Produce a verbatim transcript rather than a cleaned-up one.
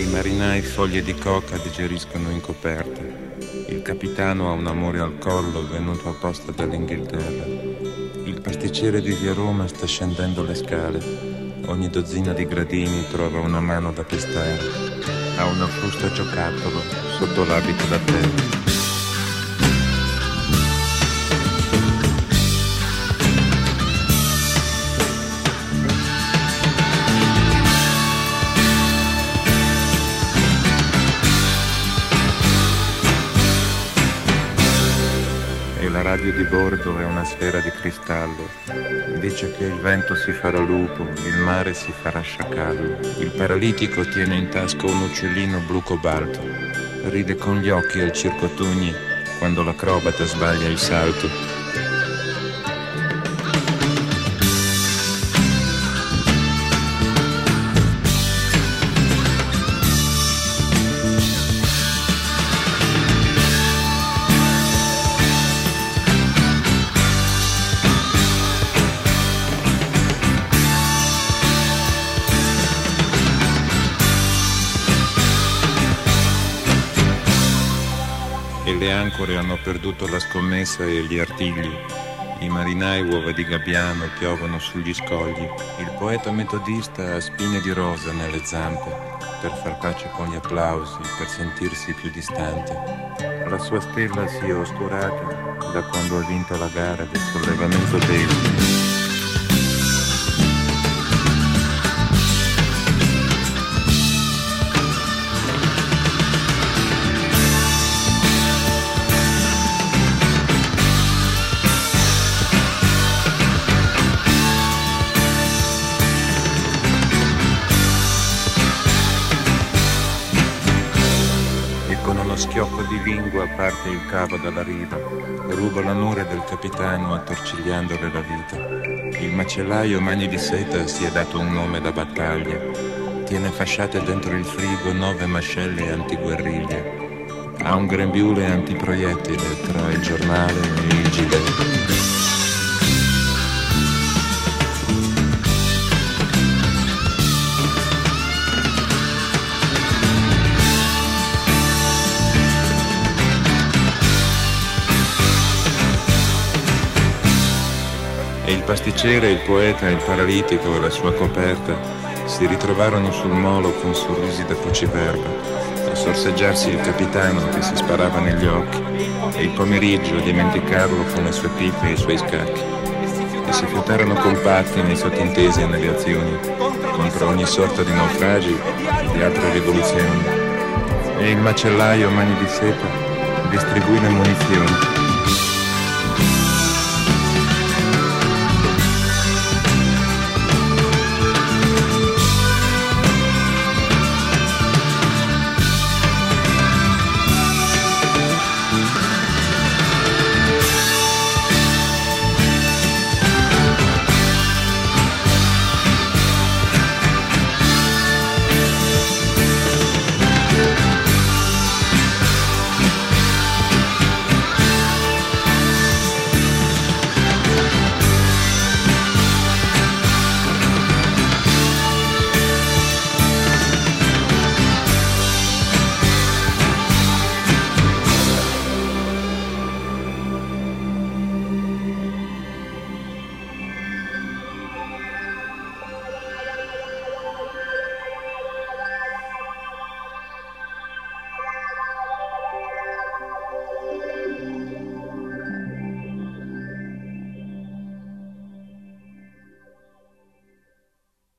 marinai foglie di coca digeriscono in coperta. Il capitano ha un amore al collo venuto apposta dall'Inghilterra. Il pasticcere di via Roma sta scendendo le scale. Ogni dozzina di gradini trova una mano da pestare. Ha una frusta giocattolo sotto l'abito da tè. La radio di bordo è una sfera di cristallo. Dice che il vento si farà lupo, il mare si farà sciacallo. Il paralitico tiene in tasca un uccellino blu cobalto. Ride con gli occhi al circotugni quando l'acrobata sbaglia il salto. E le ancore hanno perduto la scommessa e gli artigli. I marinai uova di gabbiano piovono sugli scogli. Il poeta metodista ha spine di rosa nelle zampe per far pace con gli applausi, per sentirsi più distante. La sua stella si è oscurata da quando ha vinto la gara del sollevamento pesi. Schiocco di lingua parte il cavo dalla riva, ruba l'amore del capitano attorcigliandole la vita. Il macellaio Mani di Seta si è dato un nome da battaglia, tiene fasciate dentro il frigo nove mascelle antiguerriglia. Ha un grembiule antiproiettile tra il giornale e il gilet. E il pasticcere, il poeta, il paralitico e la sua coperta si ritrovarono sul molo con sorrisi da cuciverba, a sorseggiarsi il capitano che si sparava negli occhi e il pomeriggio a dimenticarlo con le sue pipe e i suoi scacchi. E si fiutarono compatti nei sottintesi e nelle azioni, contro ogni sorta di naufragi e di altre rivoluzioni. E il macellaio Mani di Seta distribuì le munizioni.